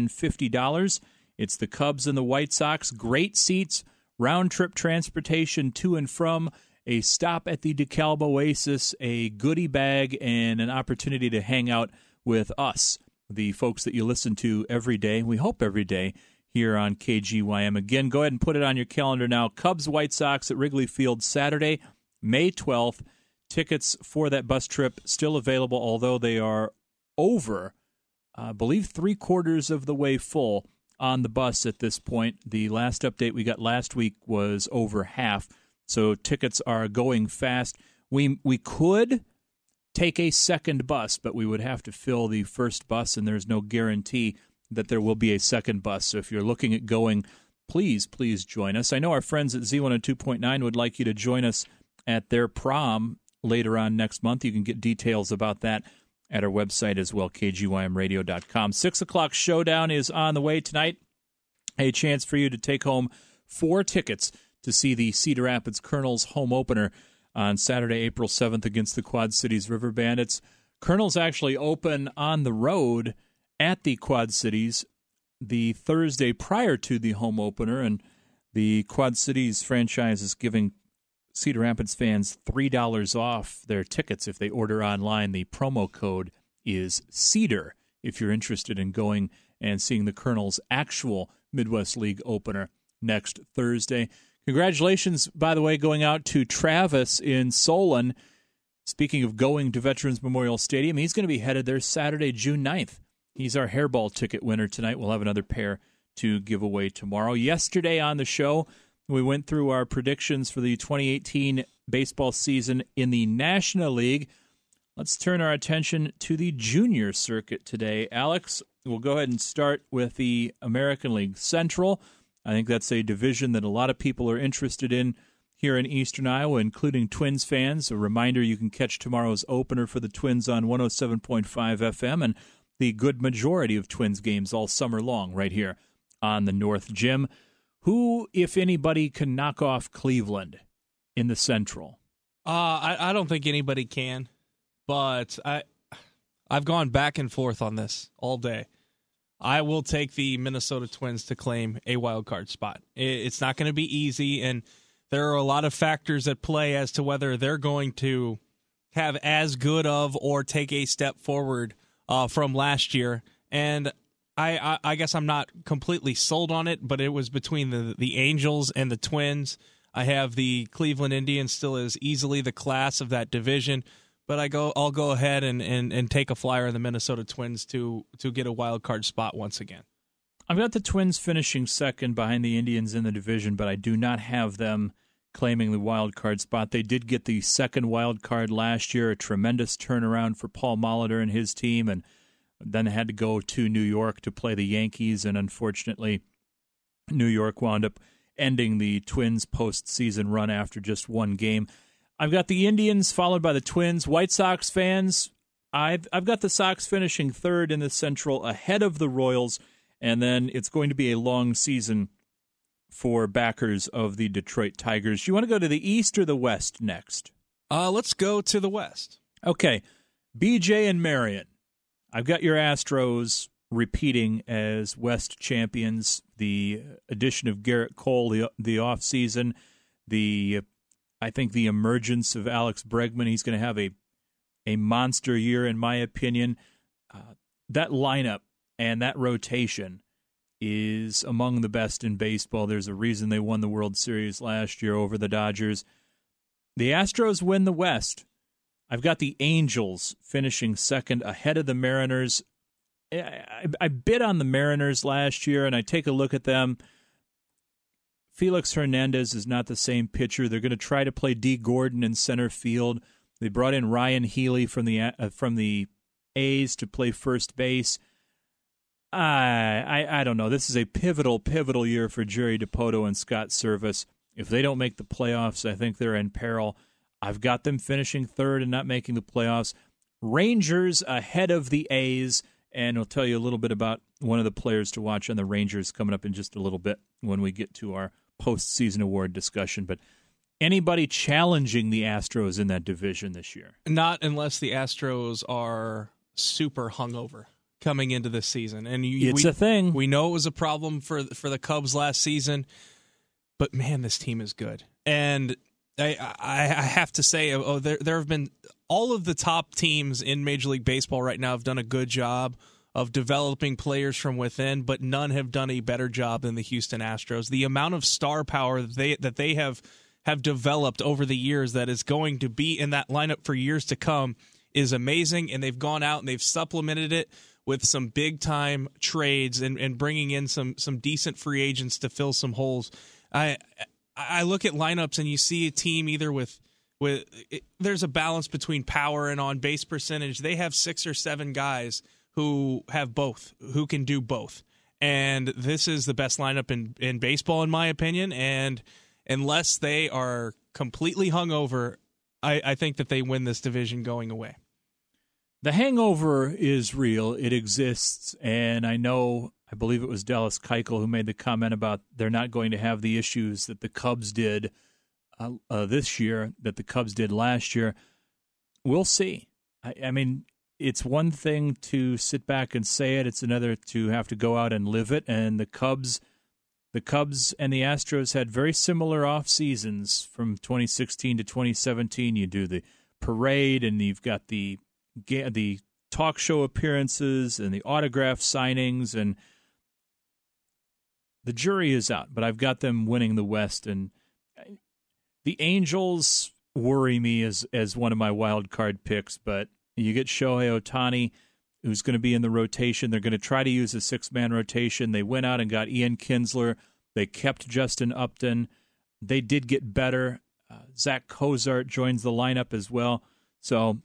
$150. It's the Cubs and the White Sox. Great seats, round-trip transportation to and from, a stop at the DeKalb Oasis, a goodie bag, and an opportunity to hang out with us, the folks that you listen to every day, we hope every day, here on KGYM. Again, go ahead and put it on your calendar now. Cubs, White Sox at Wrigley Field, Saturday, May 12th. Tickets for that bus trip still available, although they are over, I believe, 3/4 of the way full on the bus at this point. The last update we got last week was over half, so tickets are going fast. We could take a second bus, but we would have to fill the first bus, and there's no guarantee that there will be a second bus. So if you're looking at going, please join us. I know our friends at Z102.9 would like you to join us at their prom later on next month. You can get details about that at our website as well, KGYMradio.com. 6 o'clock showdown is on the way tonight. A chance for you to take home 4 tickets to see the Cedar Rapids Colonels home opener on Saturday, April 7th against the Quad Cities River Bandits. Colonels actually open on the road at the Quad Cities the Thursday prior to the home opener, and the Quad Cities franchise is giving Cedar Rapids fans $3 off their tickets if they order online. The promo code is CEDAR if you're interested in going and seeing the Colonels' actual Midwest League opener next Thursday. Congratulations, by the way, going out to Travis in Solon. Speaking of going to Veterans Memorial Stadium, he's going to be headed there Saturday, June 9th. He's our hairball ticket winner tonight. We'll have another pair to give away tomorrow. Yesterday on the show, we went through our predictions for the 2018 baseball season in the National League. Let's turn our attention to the junior circuit today. Alex, we'll go ahead and start with the American League Central. I think that's a division that a lot of people are interested in here in Eastern Iowa, including Twins fans. A reminder, you can catch tomorrow's opener for the Twins on 107.5 FM and the good majority of Twins games all summer long right here on the North Gym. Who, if anybody, can knock off Cleveland in the Central? I don't think anybody can, but I've gone back and forth on this all day. I will take the Minnesota Twins to claim a wild card spot. It's not going to be easy, and there are a lot of factors at play as to whether they're going to have as good of or take a step forward from last year. And I guess I'm not completely sold on it, but it was between the Angels and the Twins. I have the Cleveland Indians still as easily the class of that division, but I'll go ahead and take a flyer on the Minnesota Twins to get a wild card spot once again. I've got the Twins finishing second behind the Indians in the division, but I do not have them claiming the wild card spot. They did get the second wild card last year, a tremendous turnaround for Paul Molitor and his team, and then had to go to New York to play the Yankees, and unfortunately, New York wound up ending the Twins' postseason run after just one game. I've got the Indians followed by the Twins. White Sox fans, I've got the Sox finishing third in the Central ahead of the Royals, and then it's going to be a long season for backers of the Detroit Tigers. You want to go to the East or the West next? Let's go to the West. Okay. BJ and Marion. I've got your Astros repeating as West champions. The addition of Garrett Cole, the offseason, I think the emergence of Alex Bregman. He's going to have a monster year, in my opinion. That lineup and that rotation is among the best in baseball. There's a reason they won the World Series last year over the Dodgers. The Astros win the West. I've got the Angels finishing second ahead of the Mariners. I bid on the Mariners last year, and I take a look at them. Felix Hernandez is not the same pitcher. They're going to try to play D. Gordon in center field. They brought in Ryan Healy from the A's to play first base. I don't know. This is a pivotal year for Jerry Dipoto and Scott Servais. If they don't make the playoffs, I think they're in peril. I've got them finishing third and not making the playoffs. Rangers ahead of the A's, and I'll tell you a little bit about one of the players to watch on the Rangers coming up in just a little bit when we get to our postseason award discussion. But anybody challenging the Astros in that division this year? Not unless the Astros are super hungover coming into this season. And it's a thing. We know it was a problem for the Cubs last season, but man, this team is good. And I have to say, there have been all of the top teams in Major League Baseball right now have done a good job of developing players from within, but none have done a better job than the Houston Astros. The amount of star power that they have developed over the years that is going to be in that lineup for years to come is amazing, and they've gone out and they've supplemented it with some big-time trades and bringing in some decent free agents to fill some holes. I look at lineups and you see a team either with there's a balance between power and on-base percentage. They have 6 or 7 guys who have both, who can do both. And this is the best lineup in baseball, in my opinion. And unless they are completely hungover, I think that they win this division going away. The hangover is real. It exists. And I believe it was Dallas Keuchel who made the comment about they're not going to have the issues that the Cubs did this year, that the Cubs did last year. We'll see. I mean, it's one thing to sit back and say it. It's another to have to go out and live it. And the Cubs and the Astros had very similar off seasons from 2016 to 2017. You do the parade, and you've got the talk show appearances and the autograph signings, and the jury is out. But I've got them winning the West, and the Angels worry me as one of my wild card picks. But you get Shohei Ohtani, who's going to be in the rotation. They're going to try to use a 6-man rotation. They went out and got Ian Kinsler. They kept Justin Upton. They did get better. Zach Cozart joins the lineup as well. So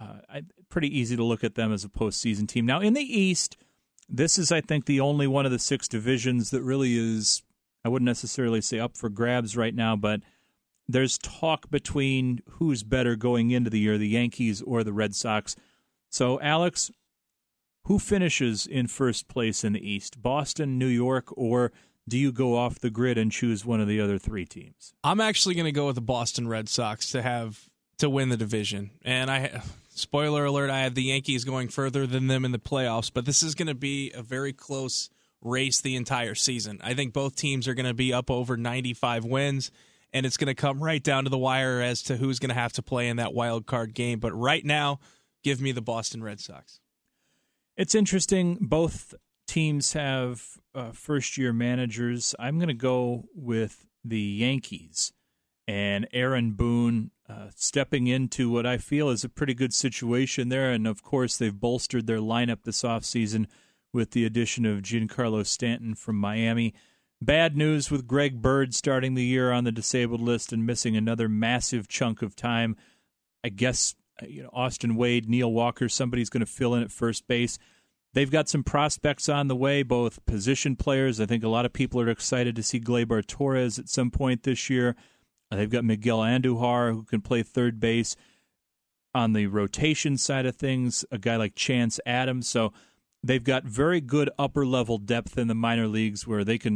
pretty easy to look at them as a postseason team. Now, in the East, this is, I think, the only one of the 6 divisions that really is, I wouldn't necessarily say up for grabs right now, but there's talk between who's better going into the year, the Yankees or the Red Sox. So, Alex, who finishes in first place in the East? Boston, New York, or do you go off the grid and choose one of the other 3 teams? I'm actually going to go with the Boston Red Sox to win the division. And spoiler alert, I have the Yankees going further than them in the playoffs, but this is going to be a very close race the entire season. I think both teams are going to be up over 95 wins, and it's going to come right down to the wire as to who's going to have to play in that wild card game. But right now, give me the Boston Red Sox. It's interesting. Both teams have first-year managers. I'm going to go with the Yankees and Aaron Boone stepping into what I feel is a pretty good situation there. And, of course, they've bolstered their lineup this offseason with the addition of Giancarlo Stanton from Miami. Bad news with Greg Bird starting the year on the disabled list and missing another massive chunk of time. I guess Austin Wade, Neil Walker, somebody's going to fill in at first base. They've got some prospects on the way, both position players. I think a lot of people are excited to see Gleyber Torres at some point this year. They've got Miguel Andujar, who can play third base. On the rotation side of things, a guy like Chance Adams. So they've got very good upper-level depth in the minor leagues where they can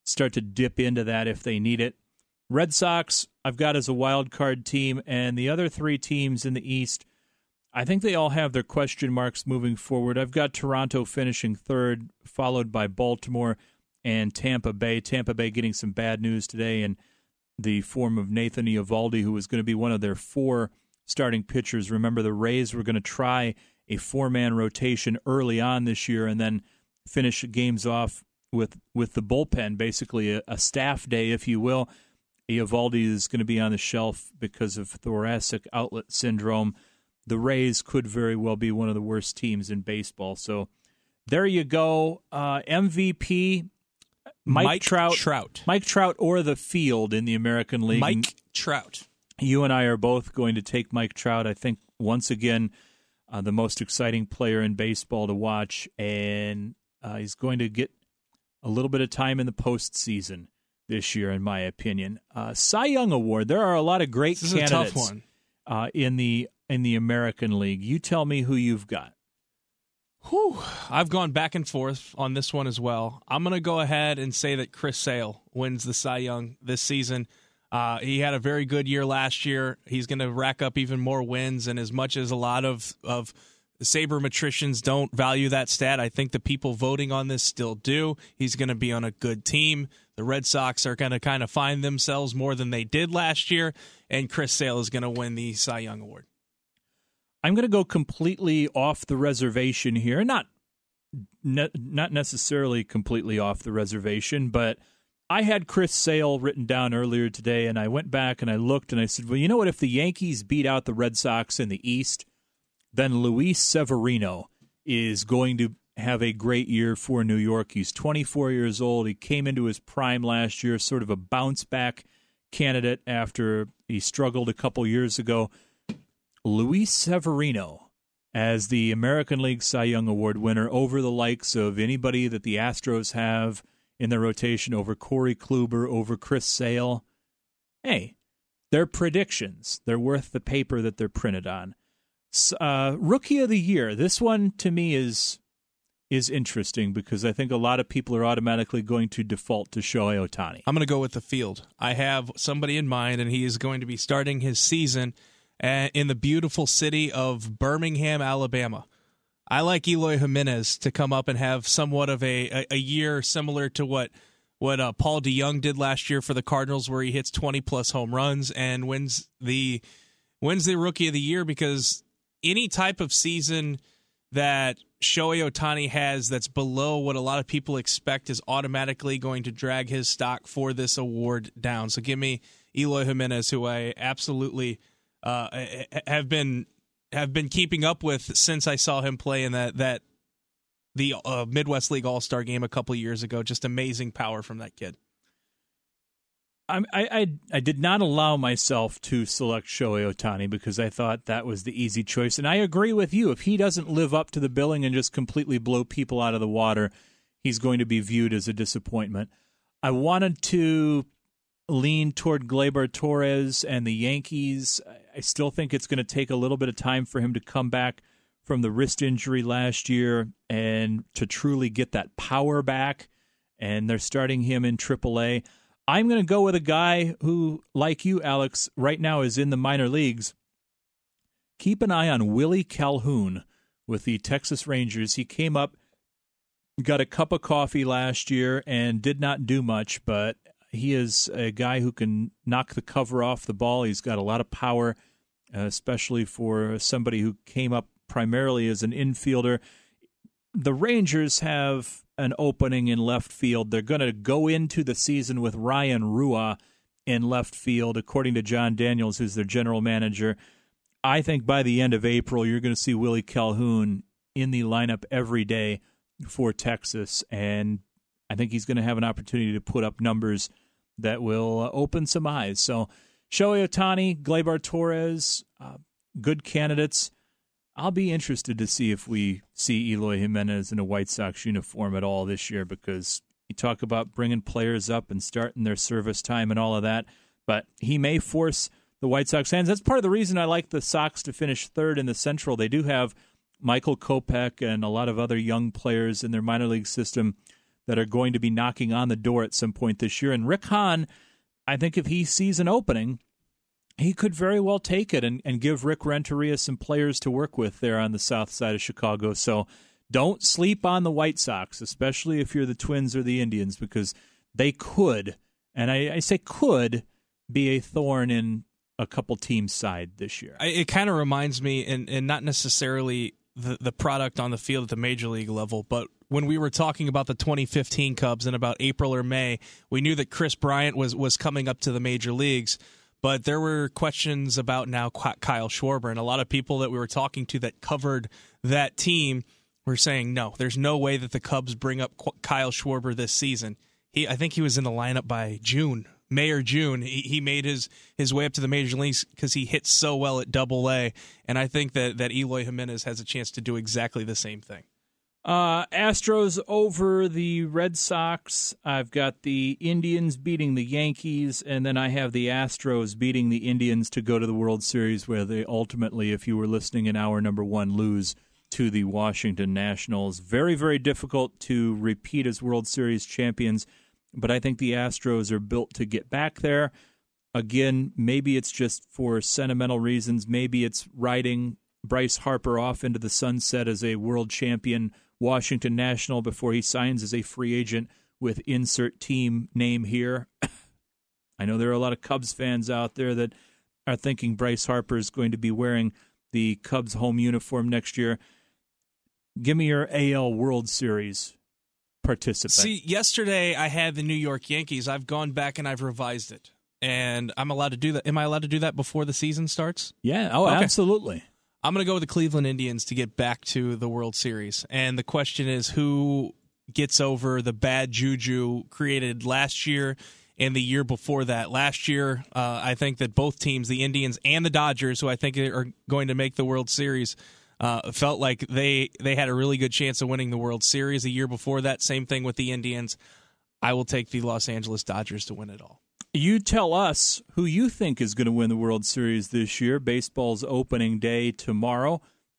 start to dip into that if they need it. Red Sox, I've got as a wild card team, and the other three teams in the East, I think they all have their question marks moving forward. I've got Toronto finishing third, followed by Baltimore and Tampa Bay. Tampa Bay getting some bad news today in the form of Nathan Eovaldi, who was going to be one of their 4 starting pitchers. Remember, the Rays were going to try a 4-man rotation early on this year and then finish games off with the bullpen, basically a staff day, if you will. Eovaldi is going to be on the shelf because of thoracic outlet syndrome. The Rays could very well be one of the worst teams in baseball. So there you go. MVP, Mike Trout. Mike Trout or the field in the American League. Mike Trout. You and I are both going to take Mike Trout. I think, once again, the most exciting player in baseball to watch. And he's going to get a little bit of time in the postseason this year, in my opinion. Cy Young Award. There are a lot of great candidates. This is a tough one. In the American League. You tell me who you've got. I've gone back and forth on this one as well. I'm going to go ahead and say that Chris Sale wins the Cy Young this season. He had a very good year last year. He's going to rack up even more wins, and as much as a lot of sabermetricians don't value that stat, I think the people voting on this still do. He's going to be on a good team. The Red Sox are going to kind of find themselves more than they did last year, and Chris Sale is going to win the Cy Young Award. I'm going to go completely off the reservation here. Not necessarily completely off the reservation, but I had Chris Sale written down earlier today, and I went back and I looked and I said, well, you know what? If the Yankees beat out the Red Sox in the East, then Luis Severino is going to have a great year for New York. He's 24 years old. He came into his prime last year, sort of a bounce-back candidate after he struggled a couple years ago. Luis Severino as the American League Cy Young Award winner over the likes of anybody that the Astros have in their rotation, over Corey Kluber, over Chris Sale. Hey, they're predictions. They're worth the paper that they're printed on. Rookie of the Year. This one, to me, is interesting because I think a lot of people are automatically going to default to Shohei Ohtani. I'm going to go with the field. I have somebody in mind, and he is going to be starting his season in the beautiful city of Birmingham, Alabama. I like Eloy Jimenez to come up and have somewhat of a year similar to what Paul DeJong did last year for the Cardinals, where he hits 20-plus home runs and wins the Rookie of the Year, because any type of season that Shohei Ohtani has that's below what a lot of people expect is automatically going to drag his stock for this award down. So give me Eloy Jimenez, who I absolutely have been keeping up with since I saw him play in the Midwest League All-Star game a couple of years ago. Just amazing power from that kid. I did not allow myself to select Shohei Ohtani because I thought that was the easy choice. And I agree with you. If he doesn't live up to the billing and just completely blow people out of the water, he's going to be viewed as a disappointment. I wanted to lean toward Gleyber Torres and the Yankees. I still think it's going to take a little bit of time for him to come back from the wrist injury last year and to truly get that power back. And they're starting him in AAA. I'm going to go with a guy who, like you, Alex, right now is in the minor leagues. Keep an eye on Willie Calhoun with the Texas Rangers. He came up, got a cup of coffee last year, and did not do much, but he is a guy who can knock the cover off the ball. He's got a lot of power, especially for somebody who came up primarily as an infielder. The Rangers have an opening in left field. They're going to go into the season with Ryan Rua in left field, according to John Daniels, who's their general manager. I think by the end of April, you're going to see Willie Calhoun in the lineup every day for Texas, and I think he's going to have an opportunity to put up numbers that will open some eyes. So Shohei Ohtani, Gleyber Torres, good candidates. I'll be interested to see if we see Eloy Jimenez in a White Sox uniform at all this year, because you talk about bringing players up and starting their service time and all of that, but he may force the White Sox fans. That's part of the reason I like the Sox to finish third in the Central. They do have Michael Kopech and a lot of other young players in their minor league system that are going to be knocking on the door at some point this year. And Rick Hahn, I think if he sees an opening, he could very well take it and give Rick Renteria some players to work with there on the south side of Chicago. So don't sleep on the White Sox, especially if you're the Twins or the Indians, because they could, and I say could, be a thorn in a couple teams' side this year. It kind of reminds me, and not necessarily the product on the field at the major league level, but when we were talking about the 2015 Cubs in about April or May, we knew that Chris Bryant was coming up to the major leagues, but there were questions about now Kyle Schwarber, and a lot of people that we were talking to that covered that team were saying, no, there's no way that the Cubs bring up Kyle Schwarber this season. I think he was in the lineup by May or June. He made his way up to the major leagues because he hits so well at Double-A, and I think that Eloy Jimenez has a chance to do exactly the same thing. Astros over the Red Sox. I've got the Indians beating the Yankees, and then I have the Astros beating the Indians to go to the World Series, where they ultimately, if you were listening in hour number 1, lose to the Washington Nationals. Very, very difficult to repeat as World Series champions, but I think the Astros are built to get back there. Again, maybe it's just for sentimental reasons. Maybe it's riding Bryce Harper off into the sunset as a world champion Washington National before he signs as a free agent with insert team name here. I know there are a lot of Cubs fans out there that are thinking Bryce Harper is going to be wearing the Cubs home uniform next year. Give me your AL World Series participant. See, yesterday I had the New York Yankees. I've gone back and I've revised it. And I'm allowed to do that. Am I allowed to do that before the season starts? Yeah. Oh, okay. Absolutely. I'm going to go with the Cleveland Indians to get back to the World Series. And the question is, who gets over the bad juju created last year and the year before that? Last year, I think that both teams, the Indians and the Dodgers, who I think are going to make the World Series, felt like they had a really good chance of winning the World Series. The year before that, same thing with the Indians. I will take the Los Angeles Dodgers to win it all. You tell us who you think is going to win the World Series this year. Baseball's opening day tomorrow.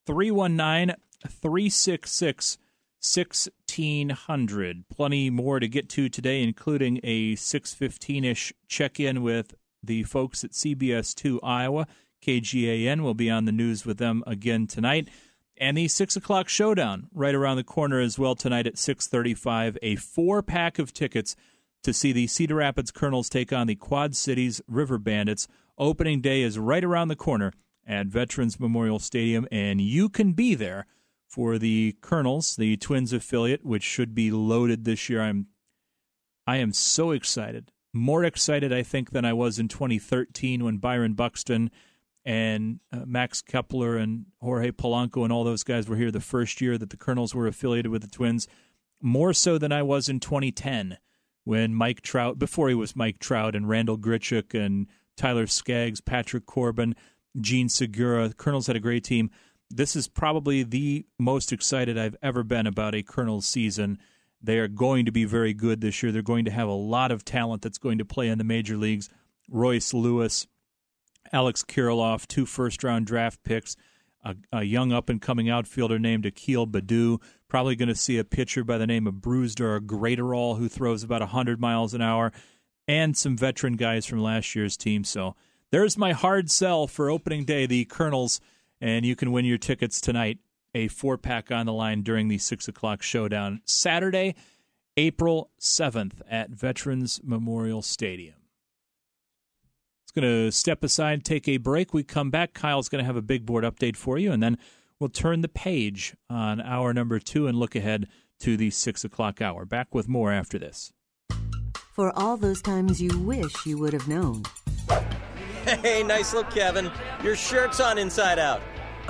319-366-1600. Plenty more to get to today, including a 6:15-ish check-in with the folks at CBS 2 Iowa. KGAN will be on the news with them again tonight. And the 6 o'clock showdown right around the corner as well tonight at 6:35. A 4-pack of tickets to see the Cedar Rapids Colonels take on the Quad Cities River Bandits. Opening day is right around the corner at Veterans Memorial Stadium, and you can be there for the Colonels, the Twins affiliate, which should be loaded this year. I am so excited. More excited, I think, than I was in 2013 when Byron Buxton and Max Kepler and Jorge Polanco and all those guys were here the first year that the Colonels were affiliated with the Twins. More so than I was in 2010 when Mike Trout, before he was Mike Trout, and Randall Grichuk and Tyler Skaggs, Patrick Corbin, Gene Segura. The Colonels had a great team. This is probably the most excited I've ever been about a Colonels season. They are going to be very good this year. They're going to have a lot of talent that's going to play in the major leagues. Royce Lewis, Alex Kirilloff, 2 first-round draft picks, a young up-and-coming outfielder named Akil Baddoo. Probably going to see a pitcher by the name of Brusdar Graterol, who throws about 100 miles an hour, and some veteran guys from last year's team. So there's my hard sell for opening day, the Colonels, and you can win your tickets tonight. A 4-pack on the line during the 6 o'clock showdown. Saturday, April 7th at Veterans Memorial Stadium. Going to step aside, take a break. We come back. Kyle's going to have a big board update for you, and then we'll turn the page on hour number 2 and look ahead to the 6 o'clock hour. Back with more after this. For all those times you wish you would have known. Hey, nice look, Kevin. Your shirt's on inside out.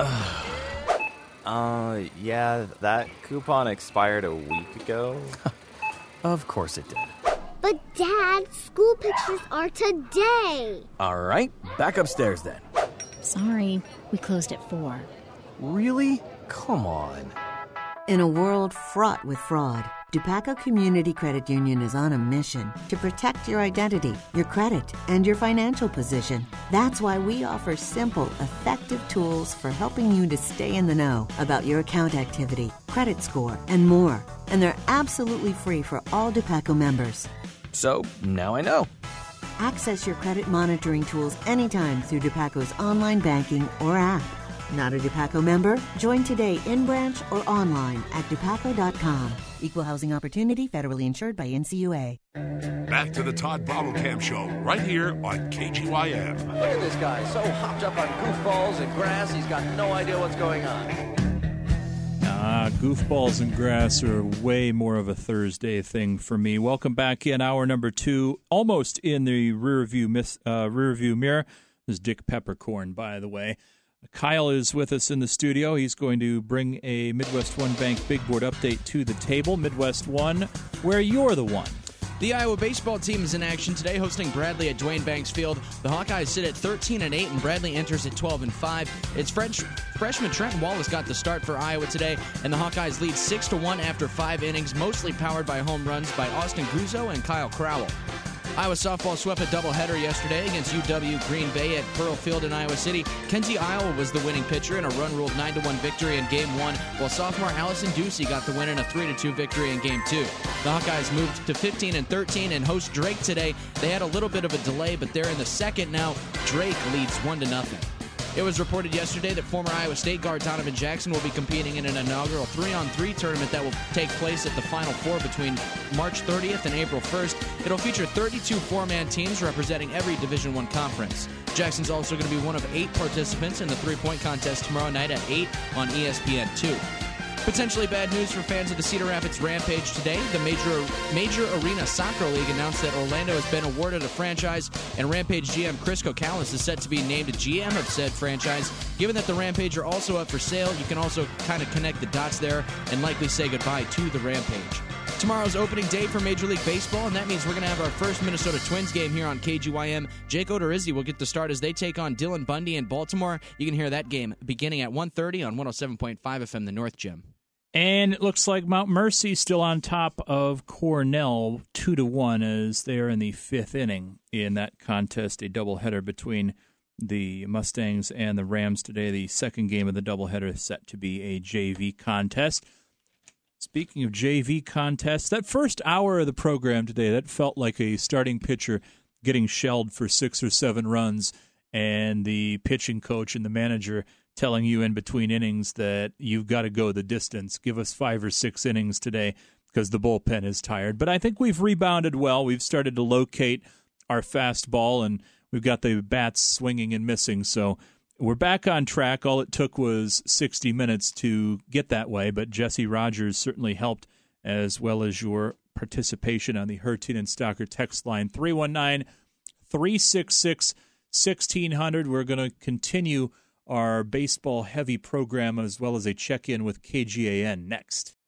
Yeah, that coupon expired a week ago. Of course it did. But, Dad, school pictures are today. All right, back upstairs then. Sorry, we closed at 4. Really? Come on. In a world fraught with fraud, Dupaco Community Credit Union is on a mission to protect your identity, your credit, and your financial position. That's why we offer simple, effective tools for helping you to stay in the know about your account activity, credit score, and more. And they're absolutely free for all Dupaco members. So, now I know. Access your credit monitoring tools anytime through Dupaco's online banking or app. Not a Dupaco member? Join today in branch or online at dupaco.com. Equal housing opportunity, federally insured by NCUA. Back to the Todd Brommelkamp Show, right here on KGYM. Look at this guy, so hopped up on goofballs and grass, he's got no idea what's going on. Goofballs and grass are way more of a Thursday thing for me. Welcome back in hour number 2, almost in the rearview mirror. This is Dick Peppercorn, by the way. Kyle is with us in the studio. He's going to bring a Midwest One Bank Big Board update to the table. Midwest One, where you're the one. The Iowa baseball team is in action today, hosting Bradley at Duane Banks Field. The Hawkeyes sit at 13-8, and Bradley enters at 12-5. It's freshman Trenton Wallace got the start for Iowa today, and the Hawkeyes lead 6-1 after 5 innings, mostly powered by home runs by Austin Guzzo and Kyle Crowell. Iowa softball swept a doubleheader yesterday against UW Green Bay at Pearl Field in Iowa City. Kenzie Iowa was the winning pitcher in a run-ruled 9-1 victory in Game 1, while sophomore Allison Ducey got the win in a 3-2 victory in Game 2. The Hawkeyes moved to 15-13 and host Drake today. They had a little bit of a delay, but they're in the second now. Drake leads 1-0. It was reported yesterday that former Iowa State guard Donovan Jackson will be competing in an inaugural 3-on-3 tournament that will take place at the Final Four between March 30th and April 1st. It'll feature 32 four-man teams representing every Division I conference. Jackson's also going to be one of 8 participants in the three-point contest tomorrow night at 8 on ESPN2. Potentially bad news for fans of the Cedar Rapids Rampage today. The Major Arena Soccer League announced that Orlando has been awarded a franchise, and Rampage GM Chris Kokalis is set to be named GM of said franchise. Given that the Rampage are also up for sale, you can also kind of connect the dots there and likely say goodbye to the Rampage. Tomorrow's opening day for Major League Baseball, and that means we're going to have our first Minnesota Twins game here on KGYM. Jake Odorizzi will get the start as they take on Dylan Bundy in Baltimore. You can hear that game beginning at 1:30 on 107.5 FM, the North Gym. And it looks like Mount Mercy still on top of Cornell 2-1 as they are in the 5th inning in that contest, a doubleheader between the Mustangs and the Rams today. The second game of the doubleheader is set to be a JV contest. Speaking of JV contests, that first hour of the program today, that felt like a starting pitcher getting shelled for 6 or 7 runs and the pitching coach and the manager telling you in between innings that you've got to go the distance. Give us 5 or 6 innings today because the bullpen is tired. But I think we've rebounded well. We've started to locate our fastball, and we've got the bats swinging and missing. So we're back on track. All it took was 60 minutes to get that way, but Jesse Rogers certainly helped, as well as your participation on the Hertin and Stocker text line, 319-366-1600. We're going to continue our baseball-heavy program as well as a check-in with KGAN next.